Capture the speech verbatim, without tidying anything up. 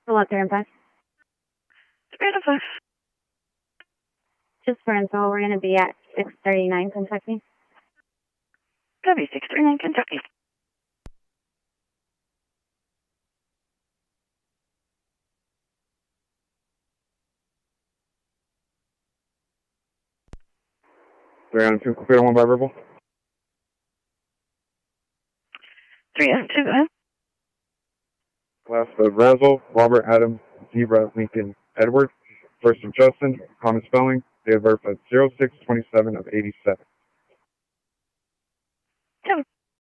Select three and five. three and five. Just for info, we're going to be at six thirty-nine Kentucky. Copy, six thirty-nine Kentucky. three oh two, clear one by verbal. three oh two, uh. Class of Razzle, Robert Adams, Zebra, Lincoln, Edward. First of Justin, common spelling, date of birth at zero six twenty-seven of eighty-seven.